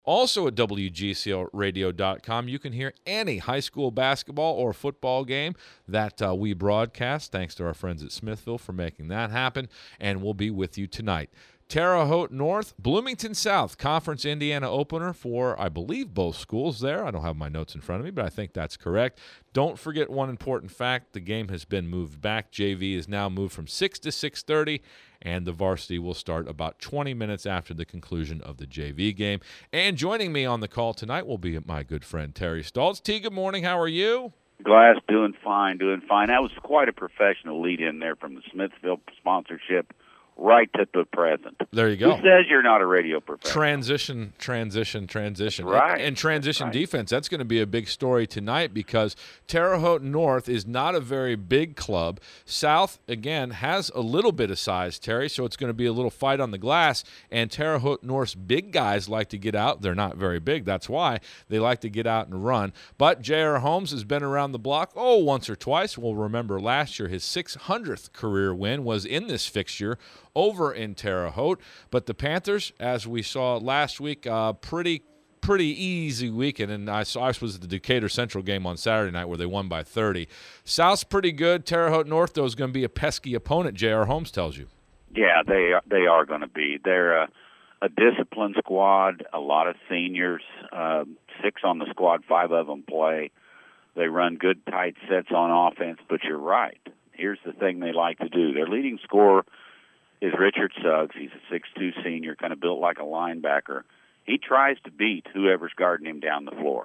Also at WGCLradio.com, you can hear any high school basketball or football game that we broadcast. Thanks to our friends at Smithville for making that happen, and we'll be with you tonight. Terre Haute North, Bloomington South, Conference Indiana opener for, I believe, both schools there. I don't have my notes in front of me, but I think that's correct. Don't forget one important fact. The game has been moved back. JV is now moved from 6 to 6:30, and the varsity will start about 20 minutes after the conclusion of the JV game. And joining me on the call tonight will be my good friend Terry Stoltz. T, good morning. How are you? Glass, doing fine, doing fine. That was quite a professional lead in there from the Smithville sponsorship right to the present. There you go. Who says you're not a radio professional? Transition. Right. And transition Right. defense. That's going to be a big story tonight because Terre Haute North is not a very big club. South, again, has a little bit of size, Terry, so it's going to be a little fight on the glass. And Terre Haute North's big guys like to get out. They're not very big. That's why they like to get out and run. But J.R. Holmes has been around the block, once or twice. We'll remember last year his 600th career win was in this fixture over in Terre Haute. But the Panthers, as we saw last week, pretty easy weekend. And I was at the Decatur Central game on Saturday night where they won by 30. South's pretty good. Terre Haute North, though, is going to be a pesky opponent, J.R. Holmes tells you. Yeah, they are going to be. They're a disciplined squad, a lot of seniors, 6 on the squad, 5 of them play. They run good, tight sets on offense, but you're right. Here's the thing they like to do. Their leading scorer is Richard Suggs. He's a 6'2" senior, kind of built like a linebacker. He tries to beat whoever's guarding him down the floor.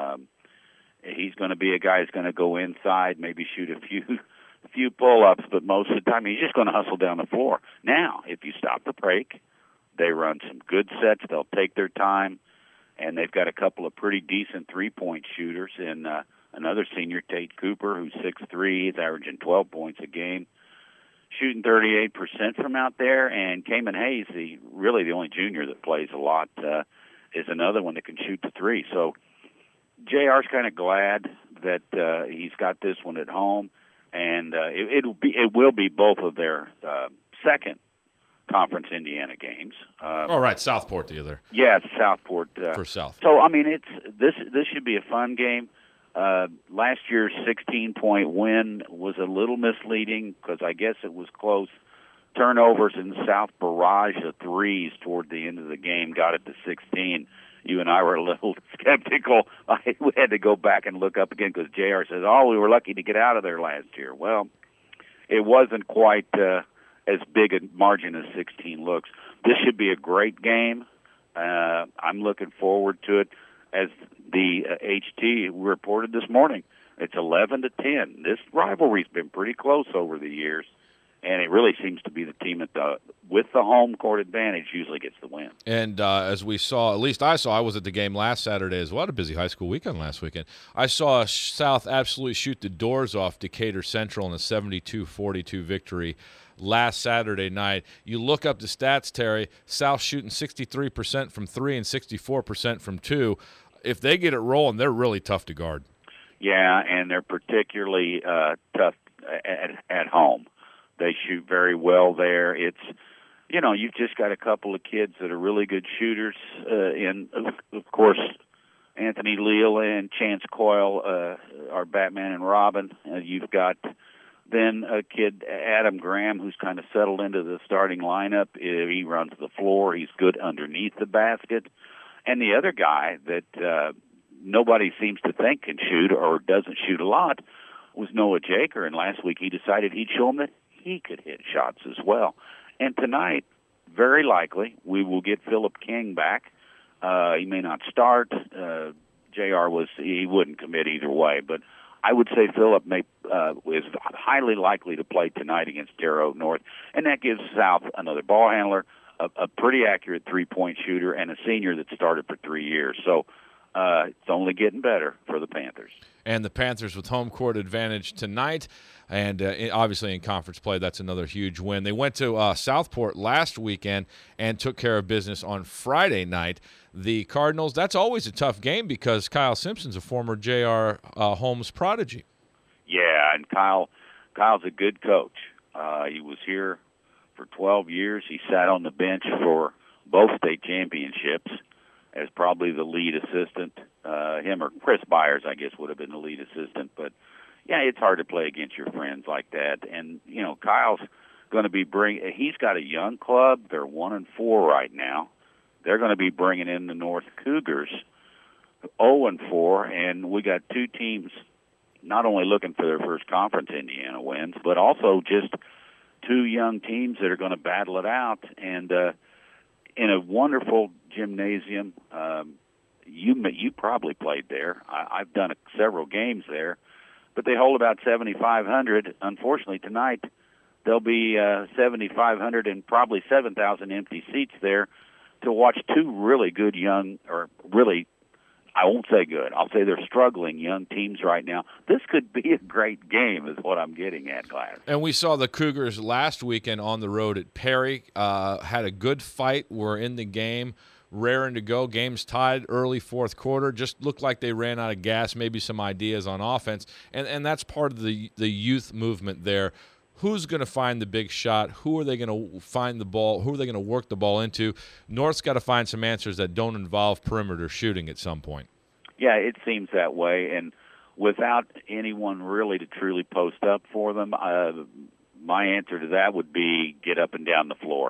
He's going to be a guy who's going to go inside, maybe shoot a few pull-ups, but most of the time he's just going to hustle down the floor. Now, if you stop the break, they run some good sets. They'll take their time, and they've got a couple of pretty decent three-point shooters. And another senior, Tate Cooper, who's 6'3", he's averaging 12 points a game, shooting 38% from out there. And Cayman Hayes, really the only junior that plays a lot, is another one that can shoot the three. So JR's kind of glad that he's got this one at home, and it will be both of their second Conference Indiana games. Right, Southport the other. Yeah, it's Southport for South. So I mean, this should be a fun game. Last year's 16-point win was a little misleading because I guess it was close. Turnovers in the South barrage of threes toward the end of the game got it to 16. You and I were a little skeptical. We had to go back and look up again because JR says, we were lucky to get out of there last year. Well, it wasn't quite as big a margin as 16 looks. This should be a great game. I'm looking forward to it. As the HT reported this morning, it's 11-10. This rivalry's been pretty close over the years, and it really seems to be the team with the home court advantage usually gets the win. And as we saw, at least I was at the game last Saturday as well. Had a busy high school weekend last weekend. I saw South absolutely shoot the doors off Decatur Central in a 72-42 victory last Saturday night. You look up the stats, Terry. South shooting 63% from 3 and 64% from 2. If they get it rolling, they're really tough to guard. Yeah, and they're particularly tough at home. They shoot very well there. It's, you've just got a couple of kids that are really good shooters. And, of course, Anthony Leal and Chance Coyle are Batman and Robin. You've got then a kid, Adam Graham, who's kind of settled into the starting lineup. He runs the floor. He's good underneath the basket. And the other guy that nobody seems to think can shoot or doesn't shoot a lot was Noah Jaker. And last week he decided he'd show him that he could hit shots as well. And tonight, very likely, we will get Philip King back. He may not start. JR he wouldn't commit either way. But I would say Philip is highly likely to play tonight against Terre Haute North. And that gives South another ball handler, a pretty accurate three-point shooter, and a senior that started for 3 years. So it's only getting better for the Panthers. And the Panthers with home court advantage tonight. And obviously in conference play, that's another huge win. They went to Southport last weekend and took care of business on Friday night. The Cardinals, that's always a tough game because Kyle Simpson's a former J.R. Holmes prodigy. Yeah, and Kyle's a good coach. He was here for 12 years. He sat on the bench for both state championships, as probably the lead assistant. Him or Chris Byers, I guess, would have been the lead assistant. But, yeah, it's hard to play against your friends like that. And, Kyle's going to be he's got a young club. They're 1-4 right now. They're going to be bringing in the North Cougars, 0-4, and we got two teams not only looking for their first conference Indiana wins, but also just two young teams that are going to battle it out. And in a wonderful gymnasium, you probably played there. I've done several games there, but they hold about 7,500. Unfortunately, tonight there'll be 7,500 and probably 7,000 empty seats there to watch two really good young, or really, I won't say good, I'll say they're struggling young teams right now. This could be a great game is what I'm getting at, Glass. And we saw the Cougars last weekend on the road at Perry. Had a good fight, were in the game, raring to go. Game's tied early fourth quarter. Just looked like they ran out of gas, maybe some ideas on offense. And that's part of the youth movement there. Who's going to find the big shot? Who are they going to find the ball? Who are they going to work the ball into? North's got to find some answers that don't involve perimeter shooting at some point. Yeah, it seems that way. And without anyone really to truly post up for them, my answer to that would be get up and down the floor.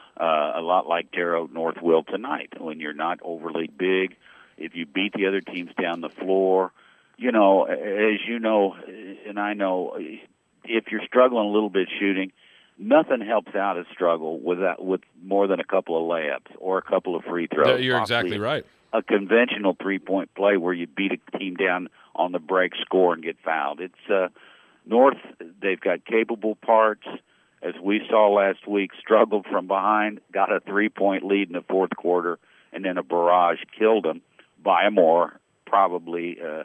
A lot like Terre Haute North will tonight. When you're not overly big, if you beat the other teams down the floor, as you know, and I know, if you're struggling a little bit shooting, nothing helps out a struggle with more than a couple of layups or a couple of free throws. You're exactly right. A conventional three-point play where you beat a team down on the break, score, and get fouled. It's North, they've got capable parts. As we saw last week, struggled from behind, got a three-point lead in the fourth quarter, and then a barrage killed them by a probably a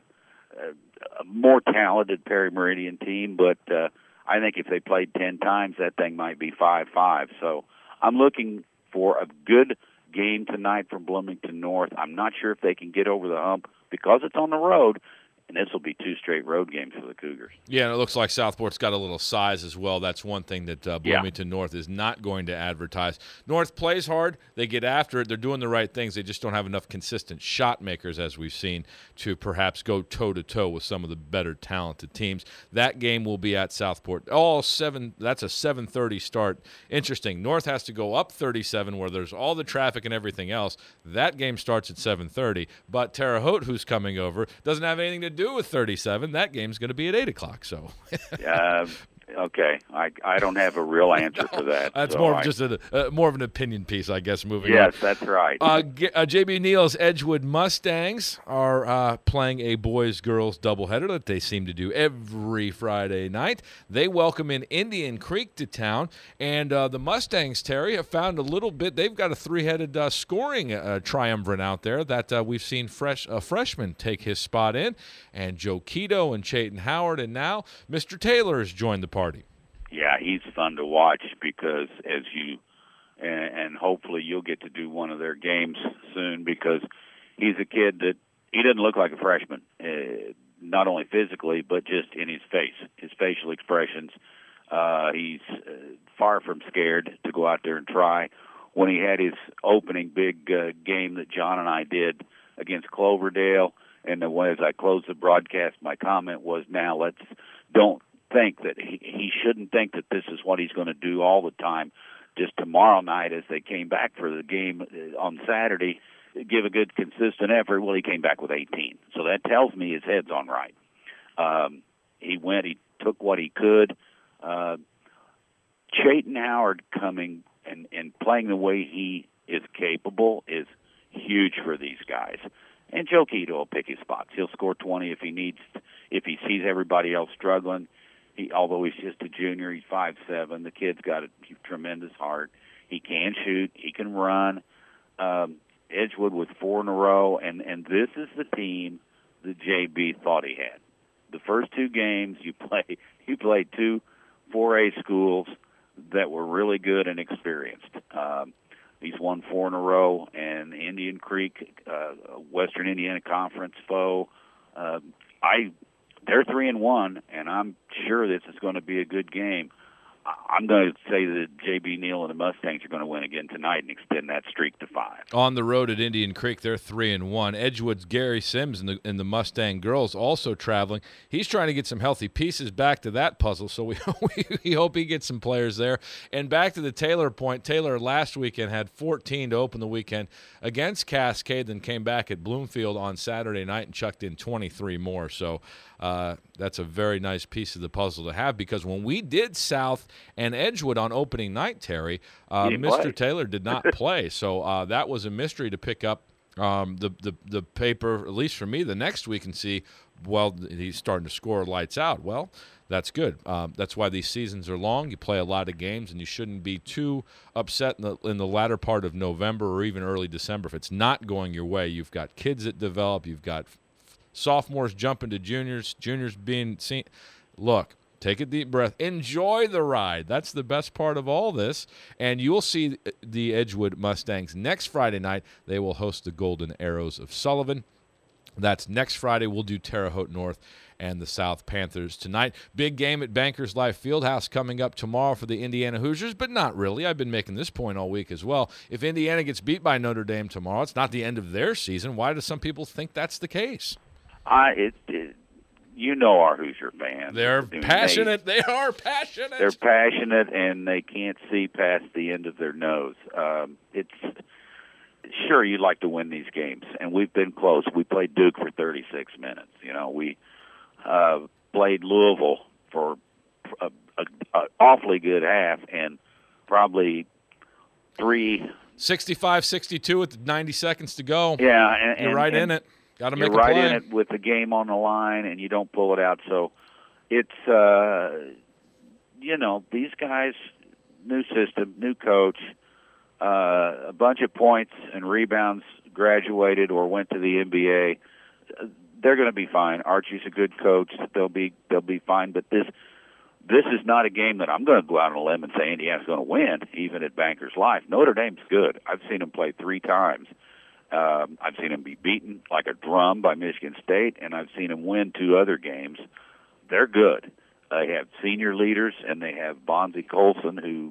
more talented Perry Meridian team, but I think if they played 10 times, that thing might be 5-5. So I'm looking for a good game tonight from Bloomington North. I'm not sure if they can get over the hump because it's on the road, and this will be two straight road games for the Cougars. Yeah, and it looks like Southport's got a little size as well. That's one thing that Bloomington North is not going to advertise. North plays hard. They get after it. They're doing the right things. They just don't have enough consistent shot makers, as we've seen, to perhaps go toe-to-toe with some of the better talented teams. That game will be at Southport. That's a 7:30 start. Interesting. North has to go up 37 where there's all the traffic and everything else. That game starts at 7:30. But Terre Haute, who's coming over, doesn't have anything to do with 37. That game's going to be at 8 o'clock. So, okay, I don't have a real answer for that. That's so more of just more of an opinion piece, I guess. Moving on. Yes, that's right. JB Neal's Edgewood Mustangs are playing a boys-girls doubleheader that they seem to do every Friday night. They welcome in Indian Creek to town, and the Mustangs, Terry, have found a little bit. They've got a three-headed scoring triumvirate out there that we've seen a freshman take his spot in, and Joe Quito and Chayton Howard, and now Mr. Taylor has joined the party. Yeah, he's fun to watch because and hopefully you'll get to do one of their games soon because he's a kid that he doesn't look like a freshman, not only physically but just in his face, his facial expressions. He's far from scared to go out there and try. When he had his opening big game that John and I did against Cloverdale, and as I closed the broadcast, my comment was, now don't think that he shouldn't think that this is what he's going to do all the time. Just tomorrow night, as they came back for the game on Saturday, give a good consistent effort. Well, he came back with 18, so that tells me his head's on right. He took what he could. Chayton Howard coming and playing the way he is capable is huge for these guys. And Joe Quito will pick his spots. He'll score 20 if he sees everybody else struggling. Although he's just a junior, he's 5'7". The kid's got a tremendous heart. He can shoot. He can run. Edgewood with 4 in a row, and this is the team that JB thought he had. The first two games you played two 4A schools that were really good and experienced. He's won 4 in a row, and Indian Creek, Western Indiana Conference foe. They're 3-1, and I'm sure this is going to be a good game. I'm going to say that J.B. Neal and the Mustangs are going to win again tonight and extend that streak to 5. On the road at Indian Creek, they're 3-1. Edgewood's Gary Sims and the Mustang girls also traveling. He's trying to get some healthy pieces back to that puzzle, so we hope he gets some players there. And back to the Taylor point, Taylor last weekend had 14 to open the weekend against Cascade, then came back at Bloomfield on Saturday night and chucked in 23 more. So that's a very nice piece of the puzzle to have, because when we did South and Edgewood on opening night, Terry, Mr. Taylor did not play. So that was a mystery to pick up the paper, at least for me, the next week and see, well, he's starting to score lights out. Well, that's good. That's why these seasons are long. You play a lot of games, and you shouldn't be too upset in the latter part of November or even early December if it's not going your way. You've got kids that develop. You've got sophomores jumping to juniors, juniors being seen. Look, take a deep breath. Enjoy the ride. That's the best part of all this. And you'll see the Edgewood Mustangs next Friday night. They will host the Golden Arrows of Sullivan. That's next Friday. We'll do Terre Haute North and the South Panthers tonight. Big game at Bankers Life Fieldhouse coming up tomorrow for the Indiana Hoosiers, but not really. I've been making this point all week as well. If Indiana gets beat by Notre Dame tomorrow, it's not the end of their season. Why do some people think that's the case? You know our Hoosier fans. They're passionate. They are passionate. They're passionate, and they can't see past the end of their nose. It's sure you'd like to win these games, and we've been close. We played Duke for 36 minutes. We played Louisville for an awfully good half, and probably 65-62 with 90 seconds to go. Yeah, and you're right in it. Got to make a play. You're right in it with the game on the line, and you don't pull it out. So it's, these guys, new system, new coach, a bunch of points and rebounds, graduated or went to the NBA. They're going to be fine. Archie's a good coach. They'll be fine. But this is not a game that I'm going to go out on a limb and say Indiana's going to win, even at Bankers Life. Notre Dame's good. I've seen them play 3 times. I've seen them be beaten like a drum by Michigan State, and I've seen them win 2 other games. They're good. They have senior leaders, and they have Bonzie Colson, who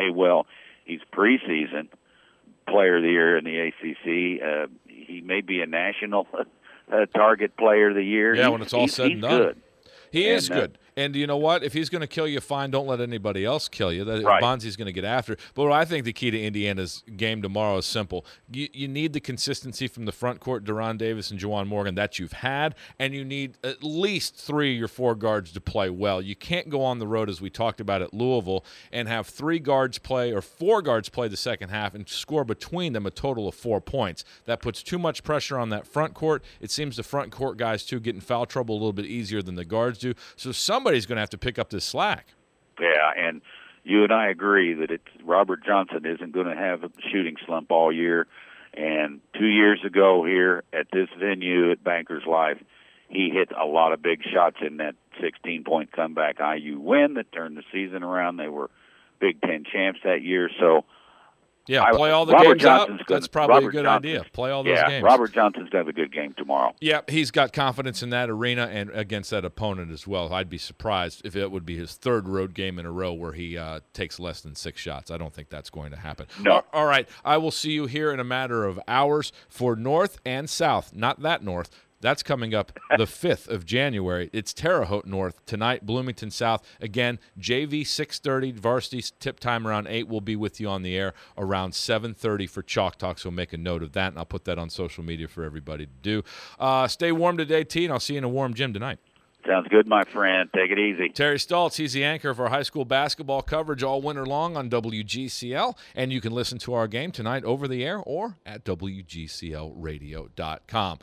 he's preseason player of the year in the ACC. He may be a national target player of the year. Yeah, when it's all said and done. Good. He is good. And you know what? If he's going to kill you, fine. Don't let anybody else kill you. Right. Bonzie's going to get after it. But I think the key to Indiana's game tomorrow is simple. You need the consistency from the front court, Deron Davis and Juwan Morgan, that you've had, and you need at least 3 or 4 guards to play well. You can't go on the road, as we talked about at Louisville, and have 3 guards play or 4 guards play the second half and score between them a total of 4 points. That puts too much pressure on that front court. It seems the front court guys, too, get in foul trouble a little bit easier than the guards do. So somebody's going to have to pick up this slack. Yeah, and you and I agree that Robert Johnson isn't going to have a shooting slump all year. And 2 years ago here at this venue at Bankers Life, he hit a lot of big shots in that 16-point comeback IU win that turned the season around. They were Big Ten champs that year. So yeah, play all the games out. That's probably a good idea. Play all those games. Robert Johnson's going to have a good game tomorrow. Yeah, he's got confidence in that arena and against that opponent as well. I'd be surprised if it would be his 3rd road game in a row where he takes less than 6 shots. I don't think that's going to happen. No. All right, I will see you here in a matter of hours for North and South. Not that North. That's coming up the 5th of January. It's Terre Haute North tonight, Bloomington South. Again, JV 6:30, varsity tip time around 8. We'll be with you on the air around 7:30 for Chalk Talk, so make a note of that, and I'll put that on social media for everybody to do. Stay warm today, T, and I'll see you in a warm gym tonight. Sounds good, my friend. Take it easy. Terry Stoltz, he's the anchor of our high school basketball coverage all winter long on WGCL, and you can listen to our game tonight over the air or at WGCLradio.com.